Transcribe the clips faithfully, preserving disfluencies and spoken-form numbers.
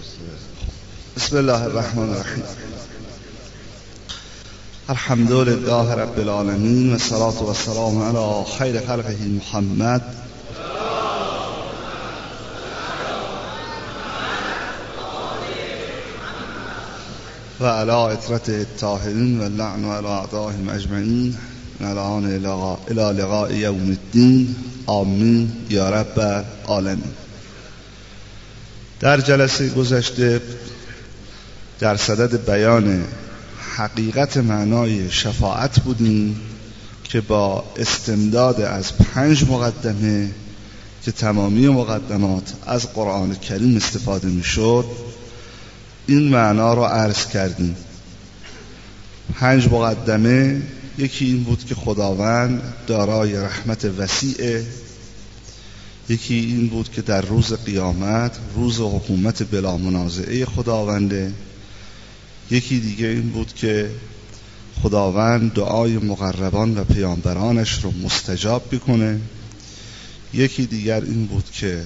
بسم الله الرحمن الرحیم. الحمد لله رب العالمین و الصلاة و السلام علی خیر خلقه محمد و علی اطرته الطاهرین و اللعن علی اعدائهم اجمعین نلعان الى لقاء یوم الدین. آمین یا رب العالمین. در جلسه گذشته در صدد بیان حقیقت معنای شفاعت بودیم که با استمداد از پنج مقدمه که تمامی مقدمات از قرآن کریم استفاده می شد این معنا رو عرض کردیم. پنج مقدمه، یکی این بود که خداوند دارای رحمت وسیعه، یکی این بود که در روز قیامت روز حکومت بلا منازعه خداونده، یکی دیگه این بود که خداوند دعای مقربان و پیامبرانش رو مستجاب بکنه، یکی دیگر این بود که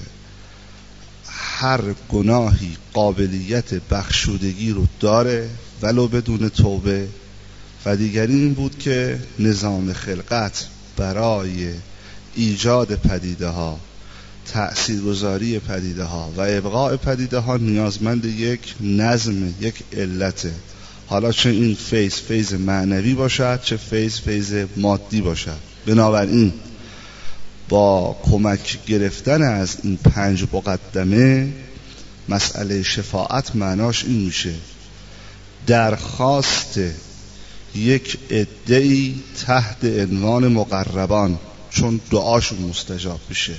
هر گناهی قابلیت بخشودگی رو داره ولو بدون توبه، و دیگری این بود که نظام خلقت برای ایجاد پدیده ها، تأثیرگذاری پدیده ها و ابقاء پدیده ها نیازمند یک نظم، یک علته، حالا چه این فیض فیض معنوی باشد چه فیض فیض مادی باشد. بنابراین با کمک گرفتن از این پنج مقدمه مسئله شفاعت معناش این میشه: درخواست یک عده‌ای تحت عنوان مقربان، چون دعاشون مستجاب میشه،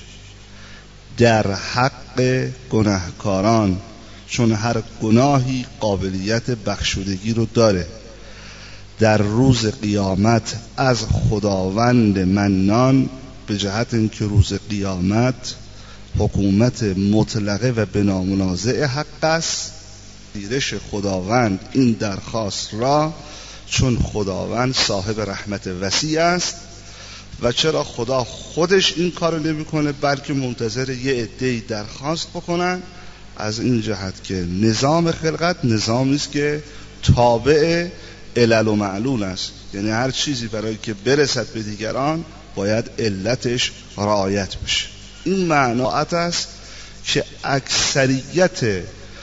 در حق گناهکاران، چون هر گناهی قابلیت بخشودگی رو داره، در روز قیامت از خداوند منان، به جهت اینکه روز قیامت حکومت مطلقه و بلا منازع حق است. دیرش خداوند این درخواست را، چون خداوند صاحب رحمت وسیع است و چرا خدا خودش این کارو نمیکنه بلکه منتظر یه عده‌ای درخواست بکنن، از این جهت که نظام خلقت نظامی است که تابع علل و معلول است، یعنی هر چیزی برای که برسد به دیگران باید علتش رعایت بشه. این معنات است که اکثریت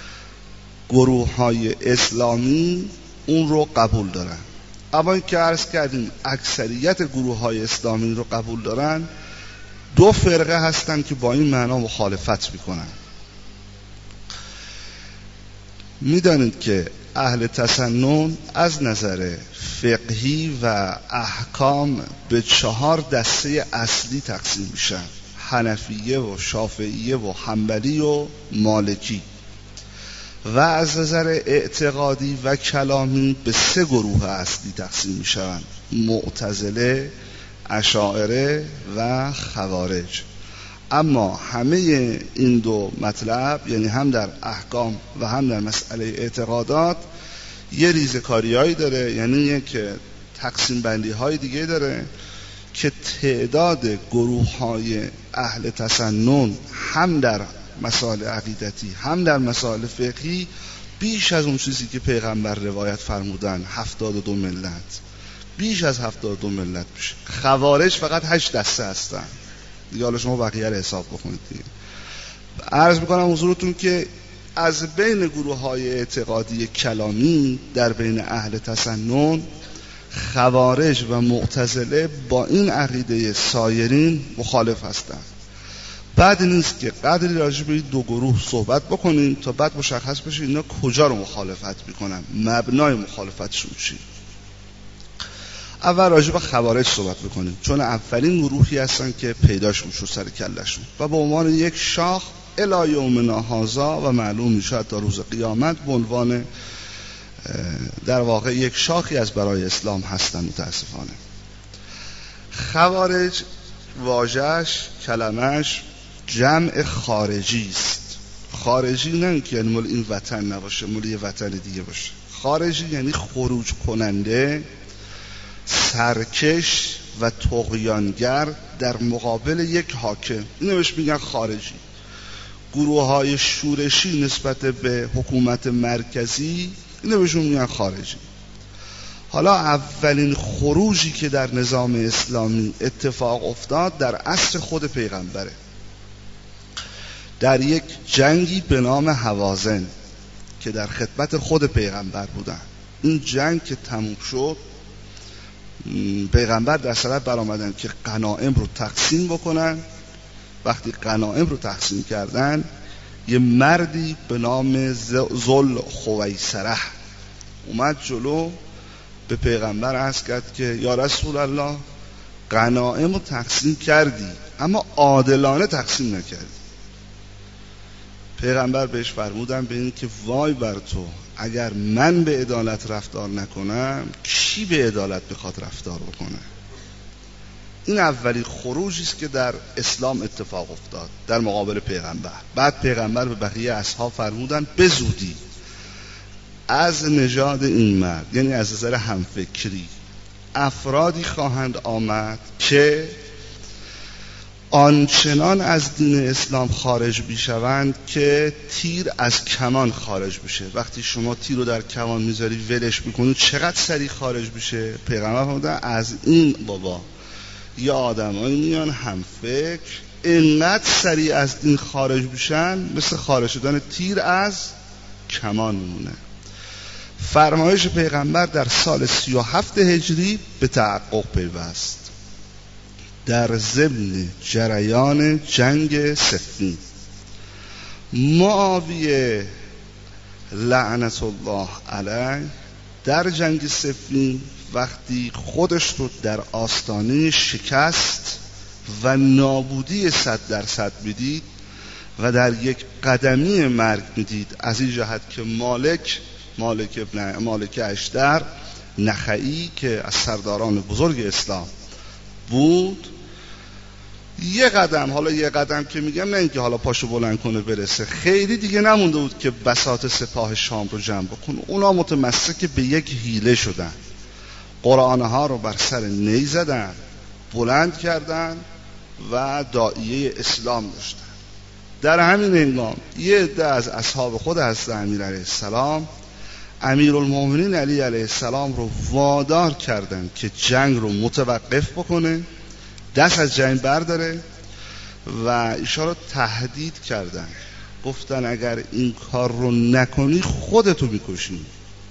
گروه های اسلامی اون رو قبول دارن. اما این که عرض کردیم اکثریت گروه های اسلامی رو قبول دارن، دو فرقه هستن که با این معنا مخالفت میکنن. میدانید که اهل تسنن از نظر فقهی و احکام به چهار دسته اصلی تقسیم میشن: حنفیه و شافعیه و حنبلی و مالکی، و از نظر اعتقادی و کلامی به سه گروه اصلی تقسیم میشن: معتزله، اشاعره و خوارج. اما همه این دو مطلب، یعنی هم در احکام و هم در مسئله اعتقادات، یه ریزکاری هایی داره، یعنی یک تقسیم بندی های دیگه داره که تعداد گروه های اهل تسنن هم در مسائل عقیدتی هم در مسائل فقهی بیش از اون چیزی که پیغمبر روایت فرمودن هفتاد و دو ملت، بیش از هفتاد و دو ملت میشه. خوارج فقط هشت دسته هستن دیگه، حالا شما بقیه رو حساب بکنید دیگه. عرض میکنم حضورتون که از بین گروه های اعتقادی کلامی در بین اهل تسنن، خوارج و معتزله با این عقیده سایرین مخالف هستند. بعد نیست که قدری راجع به این دو گروه صحبت بکنیم تا بعد مشخص بشه اینا کجا رو مخالفت میکنن، مبنای مخالفتشون چیه. اول راجع به خوارج صحبت بکنیم، چون اولین گروهی هستن که پیداش میشه سر کلشون و به عنوان یک شاخ الی یومنا هذا و معلوم میشه تا روز قیامت به عنوان در واقع یک شاخی از برای اسلام هستن. متاسفانه خوارج واژه‌اش کلمش جمع خارجی است. خارجی نه که یعنی مال این وطن نباشه، مال یه وطن دیگه باشه. خارجی یعنی خروج کننده، سرکش و طغیانگر در مقابل یک حاکم، اینو بهش میگن خارجی. گروه های شورشی نسبت به حکومت مرکزی، اینو بهشون میگن خارجی. حالا اولین خروجی که در نظام اسلامی اتفاق افتاد در عصر خود پیغمبره، در یک جنگی به نام هوازن که در خدمت خود پیغمبر بودن. این جنگ که تموم شد، پیغمبر در صدد برآمدن که غنایم رو تقسیم بکنن. وقتی غنایم رو تقسیم کردن، یه مردی به نام ذل خویسره اومد جلو، به پیغمبر عرض کرد که یا رسول الله، غنایم رو تقسیم کردی اما عادلانه تقسیم نکردی. پیغمبر بهش فرمودن به این که وای بر تو، اگر من به عدالت رفتار نکنم کی به عدالت بخواد رفتار بکنه؟ این اولی خروجی است که در اسلام اتفاق افتاد در مقابل پیغمبر. بعد پیغمبر به بقیه اصحاب فرمودن به زودی از نژاد این مرد، یعنی از نظر همفکری، افرادی خواهند آمد که آنچنان از دین اسلام خارج بیشوند که تیر از کمان خارج بشه. وقتی شما تیر رو در کمان میذاری ولش میکنید چقدر سریع خارج بشه؟ پیغمبر فرمودن از این بابا یا آدمایی میان هم فکر اینقدر سریع از دین خارج بشن مثل خارج شدن تیر از کمان میمونه. فرمایش پیغمبر در سال سی و هفت هجری به تحقق پیوست در ضمن جریان جنگ صفین. معاویه لعنت الله علیه در جنگ صفین وقتی خودش رو در آستانه شکست و نابودی صد درصد میدید و در یک قدمی مرگ میدید، از این جهت که مالک مالک ابن مالک اشتر نخعی که از سرداران بزرگ اسلام بود، یه قدم، حالا یه قدم که میگم نه اینکه حالا پاشو بلند کنه برسه، خیلی دیگه نمونده بود که بساط سپاه شام رو جمع بکنه. اونا متمسک به یک حیله شدن، قرآنه ها رو بر سر نی زدن، بلند کردن و داعیه اسلام داشتن. در همین هنگام یه عده از اصحاب خود حضرت امیر علیه السلام امیرالمومنین علی علیه السلام رو وادار کردن که جنگ رو متوقف بکنه، دست از جنگ برداره و ایشان رو تهدید کردن. گفتن اگر این کار رو نکنی خودتو میکشی.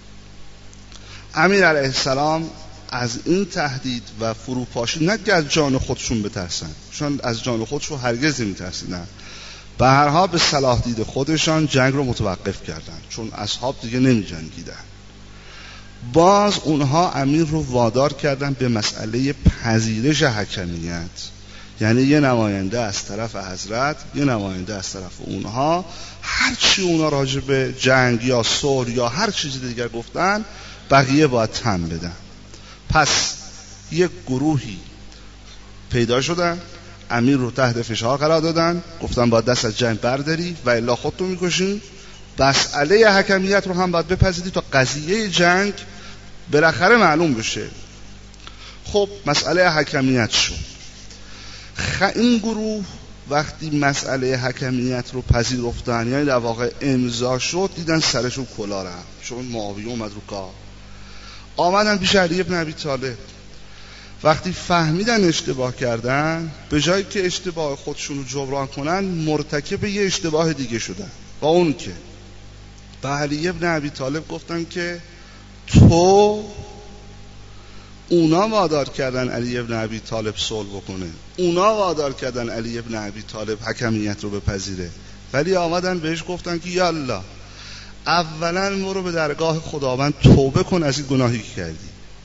امیر علیه السلام از این تهدید و فروپاشی، نه که از جان خودشون بترسن، چون از جان خودشون هرگز نمیترسیدن، به هر حال به صلاح دید خودشان جنگ رو متوقف کردن، چون اصحاب دیگه نمی جنگیدن. باز اونها امیر رو وادار کردن به مسئله پذیرش حکمیت، یعنی یه نماینده از طرف حضرت، یه نماینده از طرف اونها، هر چی اونها راجع به جنگ یا صلح یا هر چیز دیگر گفتن بقیه باید تن بدن. پس یک گروهی پیدا شدن، امیر رو تحت فشار قرار دادن، گفتن باید دست از جنگ برداری و الا خودتو میکشین. مسئله حکمیت رو هم باید بپذیری تا قضیه جنگ بالاخره معلوم بشه. خب مسئله حکمیت شد. خ... این گروه وقتی مسئله حکمیت رو پذیرفتن، یعنی در واقع امضا شد، دیدن سرشون کلا رفت، چون معاویه اومد رو کار. آمدن پیش علی ابن ابی طالب. وقتی فهمیدن اشتباه کردن، به جایی که اشتباه خودشون رو جبران کنن، مرتکب یه اشتباه دیگه شدن. با اون که به علی ابن ابی طالب گفتن که تو، اونا وادار کردن علی ابن ابی طالب صلح بکنه، اونا وادار کردن علی ابن ابی طالب حکمیت رو بپذیره، ولی آمدن بهش گفتن که یالا اولا برو به درگاه خداوند توبه کن از این گناهی که کردی،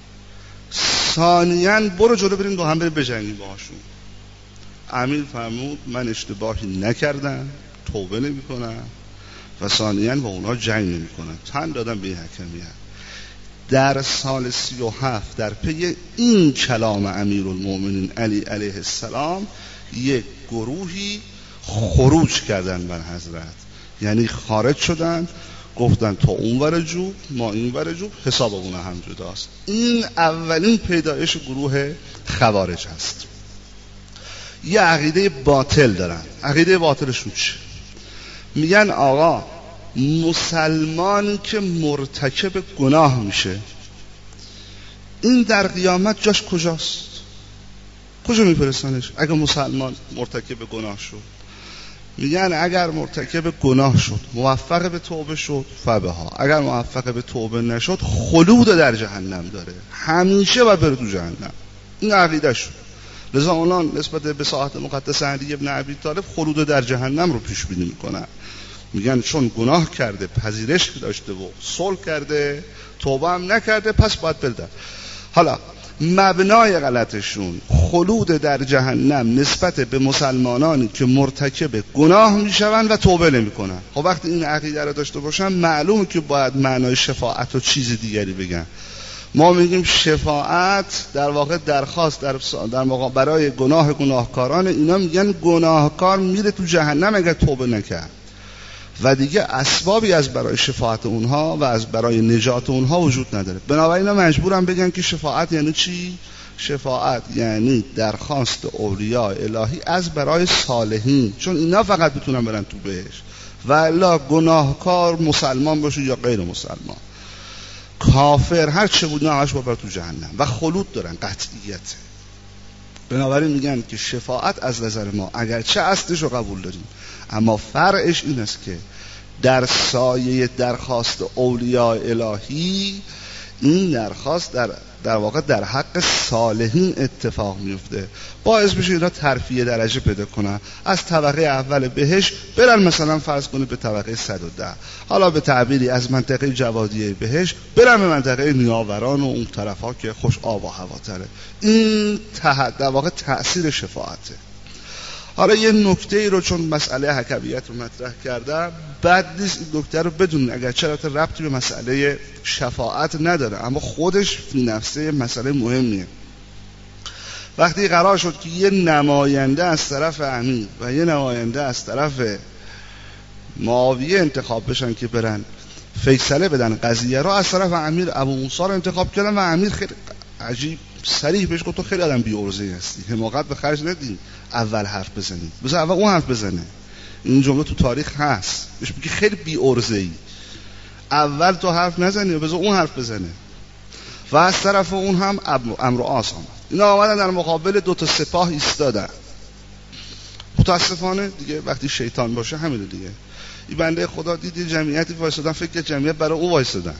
ثانیاً برو جلو بریم دو هم بریم بجنگیم باهاشون. امیر فرمود من اشتباهی نکردم، توبه نمی کنم و ثانیاً با اونها جنگ نمی کنم. تن دادم به این حکمیت. در سال سی و هفت در پی این کلام امیرالمومنین علی علیه السلام یک گروهی خروج کردن بر حضرت، یعنی خارج شدن، گفتن تو اون ور جوب ما این ور جوب، حسابمون هم جداست. این اولین پیدایش گروه خوارج هست. یه عقیده باطل دارن. عقیده باطلشون چه؟ میگن آقا مسلمانی که مرتکب گناه میشه این در قیامت جاش کجاست؟ کجا میپرستنش اگه مسلمان مرتکب گناه شد؟ میگن اگر مرتکب گناه شد موفق به توبه شد فبها، اگر موفق به توبه نشد خلود در جهنم داره، همیشه باید بره تو جهنم. این عقیده شد. لذا اونا نسبت به ساعت مقدس علی ابن ابی طالب خلود در جهنم رو پیش بینی میکنن. میگن چون گناه کرده، پذیرش داشته و صلح کرده، توبه هم نکرده، پس باید بره. حالا مبنای غلطشون خلود در جهنم نسبت به مسلمانانی که مرتکب گناه میشون و توبه نمیکنن. خب وقتی این عقیده رو داشته باشن معلومه که باید معنای شفاعت و چیز دیگری بگن. ما میگیم شفاعت در واقع درخواست در در واقع برای گناه گناهکاران. اینا میگن گناهکار میره تو جهنم اگر توبه نکرد و دیگه اسبابی از برای شفاعت اونها و از برای نجات اونها وجود نداره. بنابراین اینا مجبورن بگن که شفاعت یعنی چی؟ شفاعت یعنی درخواست اولیاء الهی از برای صالحین، چون اینا فقط میتونن برن تو بهشت و الا گناهکار مسلمان باشه یا غیر مسلمان، کافر هر چه بود نه همش باید تو جهنم و خلود دارن، قطعیت. بنابراین میگن که شفاعت از نظر ما اگرچه اصلش رو قبول داریم اما فرعش این است که در سایه درخواست اولیاء الهی این درخواست در در واقع در حق صالحین اتفاق میفته، باعث بشه اینا ترفیع درجه پیدا کنن، از طبقه اول بهشت برن مثلا فرض کنید به طبقه صد و ده، حالا به تعبیری از منطقه جوادیه بهشت برن به منطقه نیاوران و اون طرفا که خوش آب و هوا تره. این در واقع تأثیر شفاعته. حالا یه نکته ای رو چون مسئله حکمیت رو مطرح کردم بد نیست این نکته رو بدونید، اگر چرا ربطی به مسئله شفاعت نداره اما خودش فی نفسه مسئله مهمیه. وقتی قرار شد که یه نماینده از طرف امیر و یه نماینده از طرف معاویه انتخاب بشن که برن فیصله بدن قضیه رو، از طرف امیر ابو موسی رو انتخاب کردن و امیر خیلی عجیب صریح بهش گفت تو خیلی آدم بی عرضه‌ای هستی، حماقت به خرج ندی اول حرف بزنی، بذار اول اون حرف بزنه. این جمله تو تاریخ هست، بهش میگه خیلی بی عرضه‌ای، اول تو حرف نزنی و بذار اون حرف بزنه. و از طرف اون هم عمرو عاص آمد. اینا آمدن در مقابل دو تا سپاه ایستادن. متاسفانه دیگه وقتی شیطان باشه همینه دیگه. این بنده خدا دید جمعیتی وایسادن، فکر کرد جمعیت برای او وایسادن.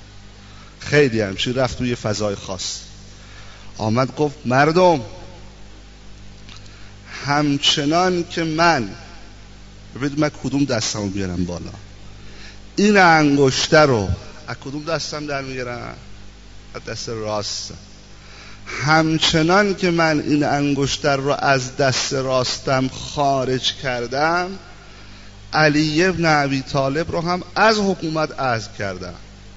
خیلی همچین رفت توی فضای خاص. آمد گفت مردم همچنان که من ببینید من کدوم دستمو بیارم بالا، این انگشته رو از کدوم دستم در میگیرم؟ از دست راست. همچنان که من این انگشتر رو از دست راستم خارج کردم علی ابن ابی طالب رو هم از حکومت عزل کردم.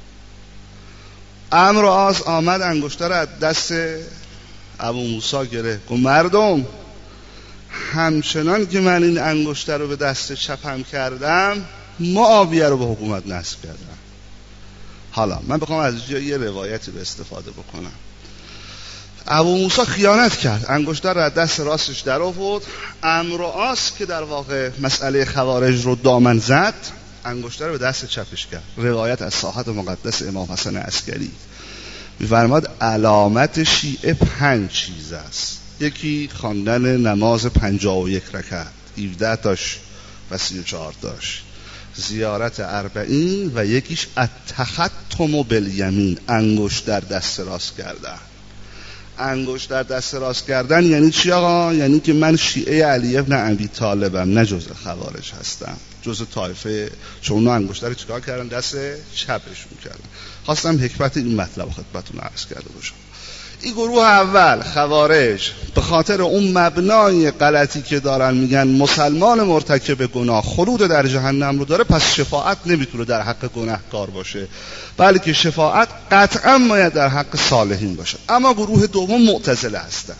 عمرو عاص آمد انگشتر رو از دست ابو موسی گرفت. گفت مردم همچنان که من این انگشتر رو به دست چپم کردم معاویه رو به حکومت نصب کردم. حالا من بخوام از جای یه روایتی به استفاده بکنم. ابو موسی خیانت کرد، انگشتر رو از دست راستش در آورد. عمرو عاص که در واقع مسئله خوارج رو دامن زد انگشتر رو به دست چپش کرد. روایت از ساحت مقدس امام حسن عسکری می‌فرماد علامت شیعه پنج چیز است. یکی خواندن نماز پنجاه و یک رکعت، هفده تاش و سی و چهار تاش، زیارت اربعین و یکیش التختم بالیمین، انگشت در دست راست کردن. انگشت در دست راست کردن یعنی چی آقا؟ یعنی که من شیعه علی ابن ابی طالبم، نه جزء خوارج هستم، جزء طایفه. چون اونا انگشت رو چیکار کردن؟ دست چپشون کردن. خواستم حکمت این مطلب خدمتتون عرض کرده باشم. این گروه اول خوارج به خاطر اون مبنای غلطی که دارن میگن مسلمان مرتکب گناه خلود در جهنم رو داره، پس شفاعت نمیتونه در حق گناهکار باشه، بلکه شفاعت قطعا باید در حق صالحین باشه. اما گروه دوم معتزله هستن.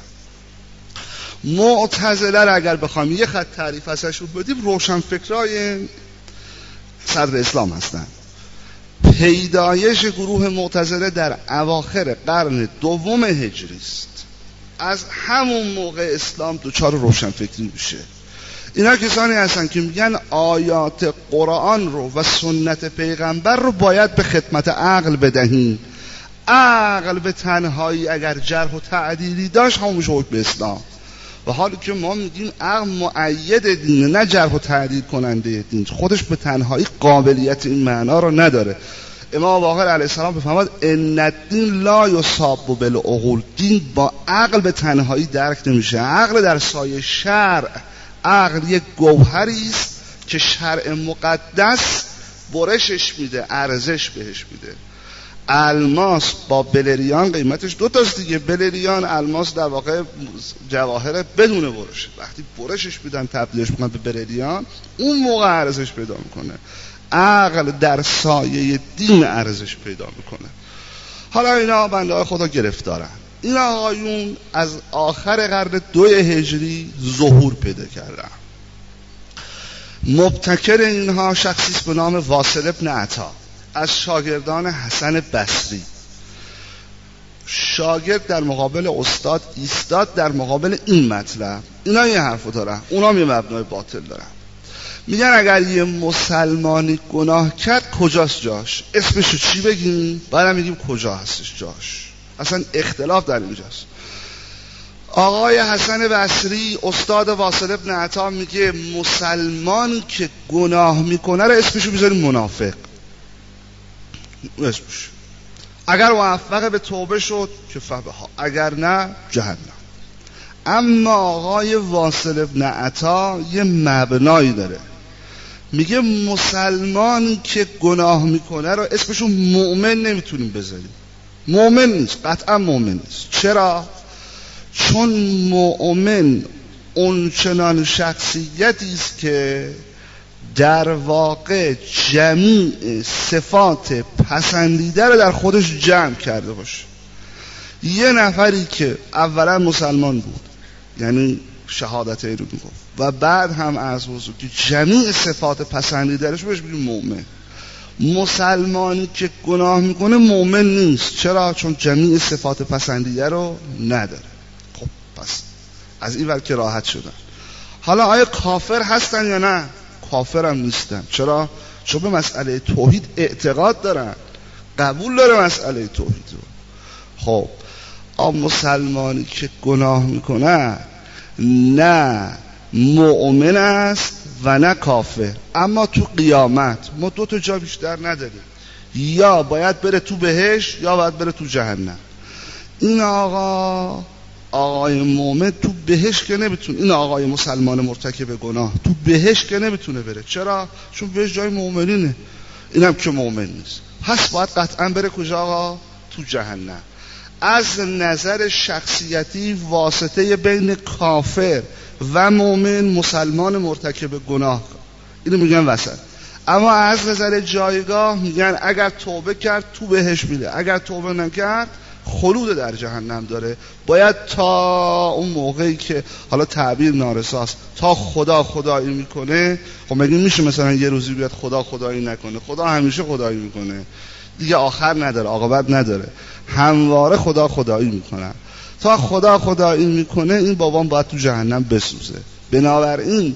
معتزله را اگر بخوایم یه خط تعریف ازشون بدیم، روشنفکرای صدر اسلام هستن. پیدایش گروه معتزله در اواخر قرن دوم هجری است. از همون موقع اسلام دچار روشنفکری میشه. اینا کسانی هستن که میگن آیات قرآن رو و سنت پیغمبر رو باید به خدمت عقل بدهیم. عقل به تنهایی اگر جرح و تعدیلی داشت همون حکم اسلام. و حالی که ما میگیم عقل مؤید دینه، نه جرح و تعدیل کننده دین، خودش به تنهایی قابلیت این معنا رو نداره. امام باقر علیه السلام بفرماد ان الدین لا یصاب بالعقول، دین با عقل به تنهایی درک نمیشه. عقل در سایه شرع، عقل یک گوهری است که شرع مقدس برشش میده، ارزش بهش میده. الماس با بلریان قیمتش دو تاست دیگه. بلریان الماس در واقع جواهر بدون برش، وقتی برشش میدن تبدیلش میکنن به بلریان اون موقع ارزش پیدا میکنه. عقل در سایه دین ارزش پیدا میکنه. حالا اینا بنده های خدا گرفتارن. این آقایون از آخر قرن دو هجری ظهور پیدا کردن. مبتکر اینها شخصی است به نام واصل ابن عطا از شاگردان حسن بصری. شاگرد در مقابل استاد ایستاد در مقابل این مطلب. اینا یه حرفو دارن، اونا یه مبنای باطل دارن. میگن اگر یه مسلمانی گناه کرد کجاست جاش؟ اسمشو چی بگیم؟ بعدم میگیم کجا هستش جاش. اصلا اختلاف در اینجاست. آقای حسن بصری استاد واصل ابن عطا میگه مسلمانی که گناه میکنه رو اسمشو بذاریم منافق. اسمش اگر موفق به توبه شد که فبها، اگر نه جهنم. اما آقای واصل ابن عطا یه مبنایی داره، میگه مسلمانی که گناه میکنه رو اسمشو مؤمن نمیتونیم بذاریم. مؤمن نیست، قطعا مؤمن نیست. چرا؟ چون مؤمن اون چنان شخصیتی است که در واقع جمیع صفات پسندیده رو در خودش جمع کرده باشه. یه نفری که اولا مسلمان بود، یعنی شهادت رو میگفت، و بعد هم از حضور که جمیع صفات پسندیده روش بهش میگیم مؤمن. مسلمانی که گناه میکنه مؤمن نیست. چرا؟ چون جمیع صفات پسندیده رو نداره. خب پس از این ور که راحت شدن. حالا آیا کافر هستن یا نه؟ کافر هم نیستن. چرا؟ چون به مسئله توحید اعتقاد دارن، قبول داره مسئله توحید رو. خب آ مسلمانی که گناه میکنه نه مؤمن است و نه کافر. اما تو قیامت ما دو تا جا بیشتر نداریم، یا باید بره تو بهشت یا باید بره تو جهنم. این آقا آقای مؤمن تو بهشت که نمیتونه، این آقای مسلمان مرتکب گناه تو بهشت که نمیتونه بره. چرا؟ چون بهشت جای مؤمنینه، اینم که مؤمن نیست. پس باید قطعا بره کجا آقا؟ تو جهنم. از نظر شخصیتی واسطه بین کافر و مؤمن مسلمان مرتکب گناه، اینو میگن وسط. اما از نظر جایگاه میگن اگر توبه کرد تو بهشت میره، اگر توبه نکرد خلود در جهنم داره. باید تا اون موقعی که حالا تعبیر نارساست تا خدا خدایی میکنه. خب مگه میشه مثلا یه روزی بیاد خدا خدایی نکنه؟ خدا همیشه خدایی میکنه دیگه، آخر نداره، عاقبت نداره، همواره خدا خدایی میکنه. تا خدا خدایی میکنه این بابام باید تو جهنم بسوزه. بنابراین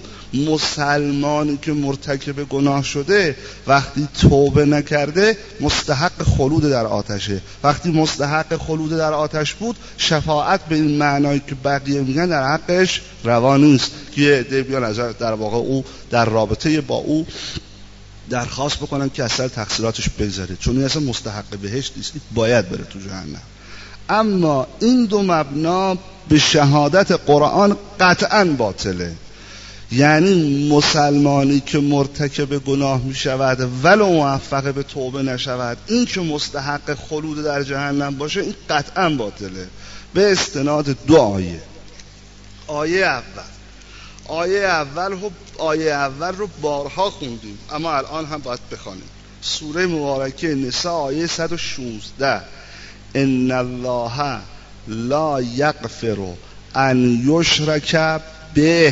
مسلمانی که مرتکب گناه شده وقتی توبه نکرده مستحق خلود در آتشه. وقتی مستحق خلود در آتش بود شفاعت به این معنایی که بقیه میگن در حقش روا نیست که عده بیان از در واقع او در رابطه با او درخواست بکنن که اصلا تقصیراتش بگذاره، چون این اصلا مستحق بهشت نیست، باید بره تو جهنم. اما این دو مبنا به شهادت قرآن قطعا باطله. یعنی مسلمانی که مرتکب گناه می شود ولو موفق به توبه نشود، این که مستحق خلود در جهنم باشه، این قطعا باطله. به استناد دو آیه. آیه اول آیه اول رو آیه اول رو بارها خوندیم، اما الان هم باید بخوانیم. سوره مبارکه نساء آیه صد و شانزده. ان الله لا یغفر ان یشرک به،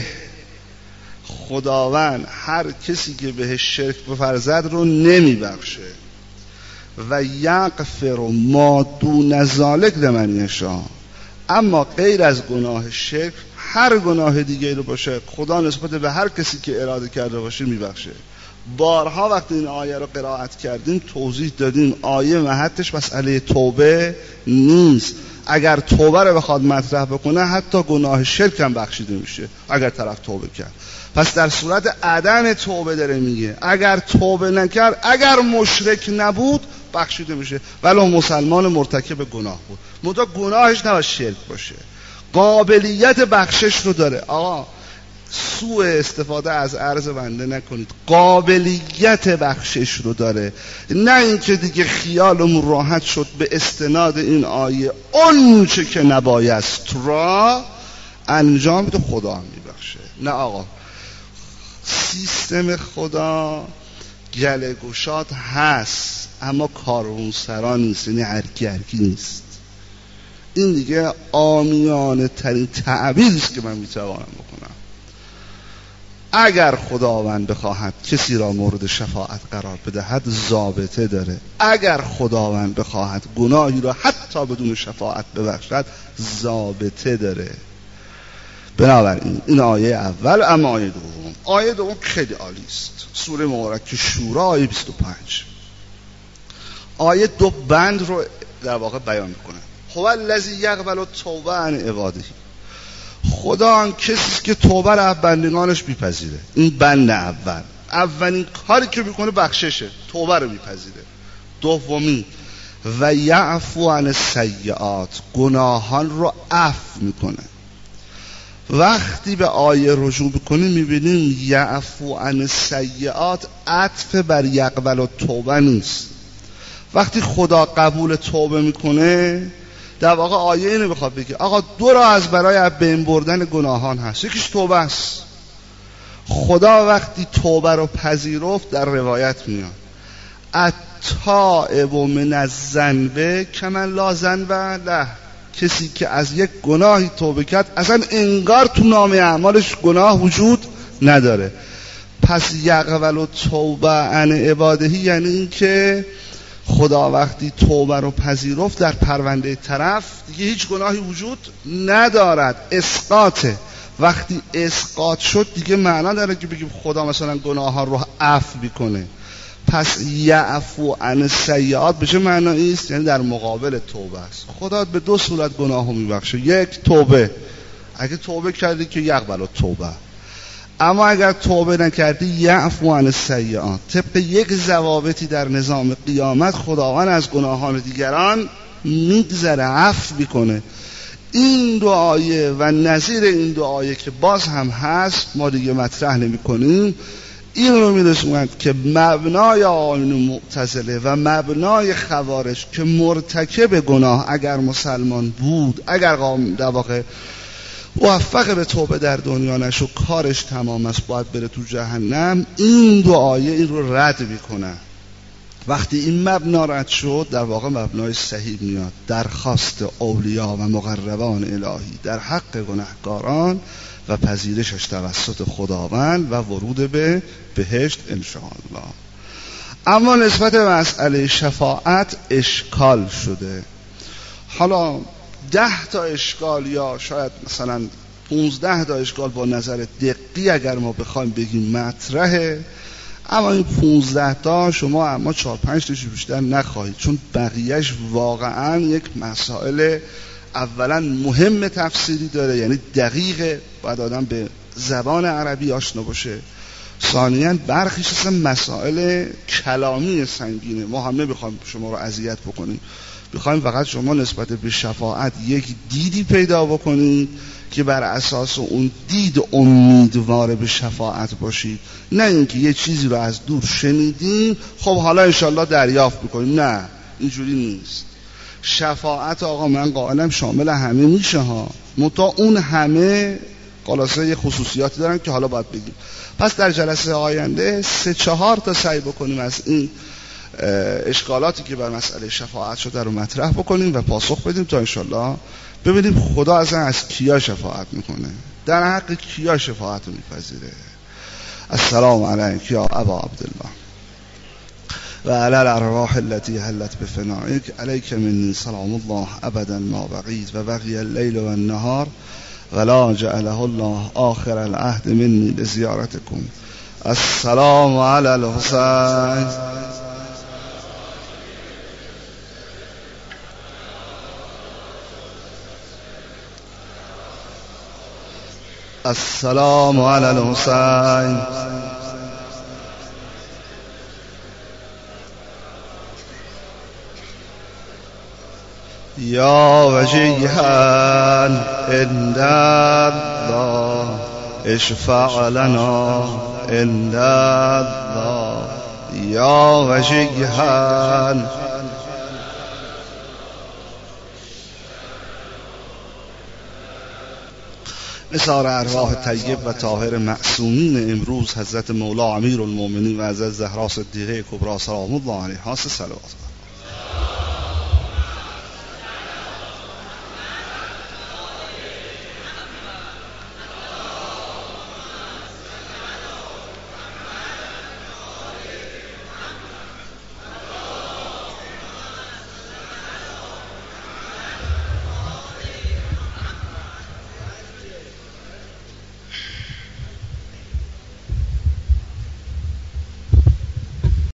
خداوند هر کسی که بهش شرک بفرزد رو نمیبخشه. و یغفر ما دون ذلک لمن یشاء، اما غیر از گناه شرک هر گناه دیگه رو باشه خدا نسبت به هر کسی که اراده کرده باشه میبخشه. بارها وقتی این آیه رو قرائت کردیم توضیح دادیم آیه محطش مسئله توبه نیست. اگر توبه رو بخواد مطرح بکنه حتی گناه شرک هم بخشیده میشه اگر طرف توبه کرد. پس در صورت عدم توبه داره میگه اگر توبه نکرد، اگر مشرک نبود بخشیده میشه ولو مسلمان مرتکب گناه بود، منتها گناهش نباید شرک باشه. قابلیت بخشش رو داره. آقا سوء استفاده از عرض بنده نکنید، قابلیت بخشش رو داره، نه اینکه دیگه خیالمون راحت شد به استناد این آیه اون چه که نبایست را انجام بده خدا هم میبخشه. نه آقا، سیستم خدا گله گشاد هست اما کاروانسرا نیست، یعنی هرکی هرکی نیست. این دیگه عامیانه ترین تعبیری است که من میتوانم بکنم. اگر خداوند بخواهد کسی را مورد شفاعت قرار بدهد ضابطه داره، اگر خداوند بخواهد گناهی را حتی بدون شفاعت ببخشد ضابطه داره. بنابراین این آیه اول. اما آیه دوم، آیه دوم خیلی عالی است. سوره مبارکه شورا آیه بیست و پنج. آیه دو بند رو در واقع بیان میکنه. هو الذی یقبل التوبه عن عباده. خدا آن کسی که توبه را از بندگانش میپذیره. این بند اول، اولین کاری که میکنه بخششه، توبه رو میپذیره. دومی و یعفو عن السیئات، گناهان رو عفو میکنه. وقتی به آیه رجوع بکنیم میبینیم یعفو عن السیئات عطف بر یقبل التوبه نیست. وقتی خدا قبول توبه میکنه در واقع آیه اینو بخواد بگه آقا دو راه از برای از بین بردن گناهان هست، یکیش توبه است. خدا وقتی توبه رو پذیرفت در روایت میاد التائب من الذنب کمن لا ذنب له، کسی که از یک گناهی توبه کرد اصلا انگار تو نامه اعمالش گناه وجود نداره. پس یقبل التوبه عن عباده یعنی این که خدا وقتی توبه رو پذیرفت در پرونده طرف دیگه هیچ گناهی وجود ندارد، اسقاطه. وقتی اسقاط شد دیگه معنا داره که بگیم خدا مثلا گناه ها رو عفو میکنه. پس یعفو عن السیئات بشه معنی است یعنی در مقابل توبه است. خدا به دو صورت گناه رو میبخشه، یک توبه، اگه توبه کردی که یقبل التوبه، اما اگر توبه نکردی یعفو عن السیئات. طبق یک ضوابطی در نظام قیامت خداوند از گناهان دیگران میگذره، عفو میکنه. این دو آیه و نظیر این دو آیه که باز هم هست ما دیگه مطرح نمی کنیم. این رو میرسوند که مبنای آیین معتزله و مبنای خوارج که مرتکب گناه اگر مسلمان بود، اگر در واقع موفق به توبه در دنیا نشو کارش تمام است باید بره تو جهنم، این دو آیه این رو رد میکنه. وقتی این مبنا رد شد در واقع مبنای صحیح میاد، درخواست اولیا و مقربان الهی در حق گناهکاران و پذیرشش توسط خداوند و ورود به بهشت انشاءالله. اما نسبت به مسئله شفاعت اشکال شده. حالا ده تا اشکال یا شاید مثلا پونزده تا اشکال با نظر دقیق اگر ما بخوایم بگیم مطرحه، اما این پونزده تا شما اما چهار پنج تاشو بیشتر نخواهید، چون بقیهش واقعا یک مسائل اولا مهم تفسیری داره، یعنی دقیقه، باید آدم به زبان عربی آشنا باشه. ثانیاً برخیش اصلا مسائل کلامی سنگینه. ما هم نمیخوایم شما رو اذیت بکنیم، بخوایم فقط شما نسبت به شفاعت یک دیدی پیدا بکنید که بر اساس اون دید امیدوار به شفاعت باشید، نه اینکه یه چیزی رو از دور شنیدیم خب حالا انشالله دریافت بکنیم. نه، اینجوری نیست. شفاعت آقا من قائلم شامل همه میشه ها، منتها اون همه خلاصه یه خصوصیاتی دارن که حالا باید بگیم. پس در جلسه آینده سه چهار تا سعی بکنیم از این اشکالاتی که بر مسئله شفاعت شده رو مطرح بکنیم و پاسخ بدیم تا انشالله ببینیم خدا اصلا از کیا شفاعت میکنه، در حق کیا شفاعت رو میپذیره. السلام علیک یا ابا عبدالله و علی الارواح التي حلت بفنائک، علیک منی سلام الله ابدا ما بقیت و بقی اللیل و النهار ولا جعله الله آخر العهد مني لزيارتكم. السلام علی الحسین. السلام علی الحسین. یا وجیها عند الله اشفع لنا عند الله. یا وجیها نثار ارواح طیب و طاهر معصومین امروز حضرت مولا امیر المؤمنین و حضرت زهرا صدیقه کبری سلام الله علیها صلوات.